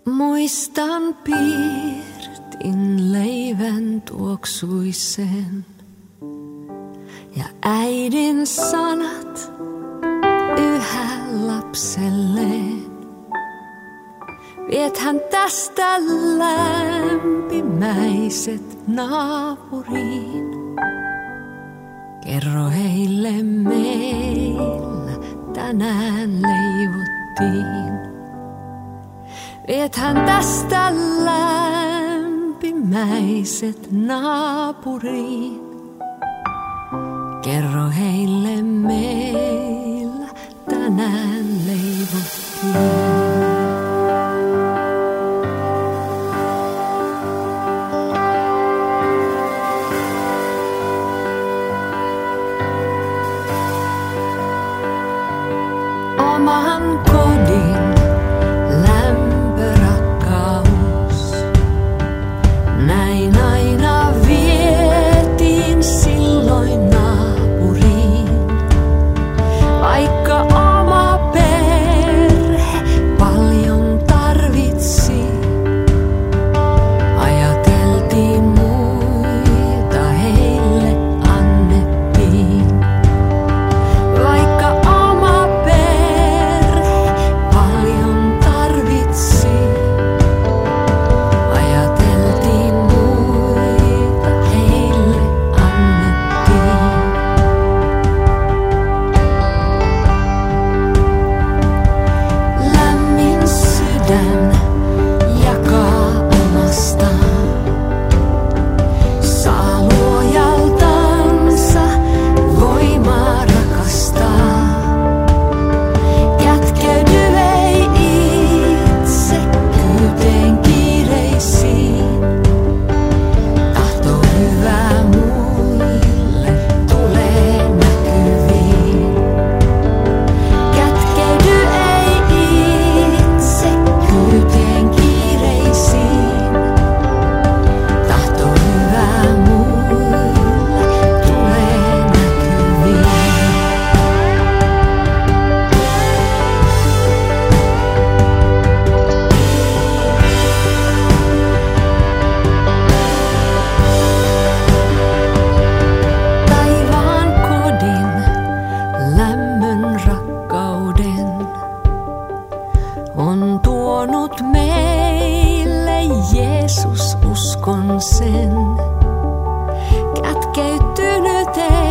Muistan pirtin leivän tuoksuisen ja äidin sanat yhä lapselleen. Viethän tästä lämpimäiset naapuriin. Kerro heille, meillä tänään leivottiin. Viethän tästä lämpimäiset naapuriin. Kerro heille, meillä tänään leivottiin. Oman kodin lämpörakkaus, näin aina vietiin silloin naapuriin. Vaikka oma perhe paljon tarvitsi, ajateltiin muita heille annettiin. Vaikka oma perhe paljon tarvitsi, ajateltiin muita heille annettiin. Lämmin sydän jakaa omastaan, saa luojaltansa voimaa rakastaa. Kätkeydy ei itsekkyyteen kiireisiin, tahto hyvää muille tulee näkyviin. Kätkeydy ei itsekkyyteen kiireisiin, tahto hyvää muille tulee näkyviin. Taivaan kodin lämmön rakkauden on tuonut meille Jeesus, uskon sen. Kätkeytynyt ei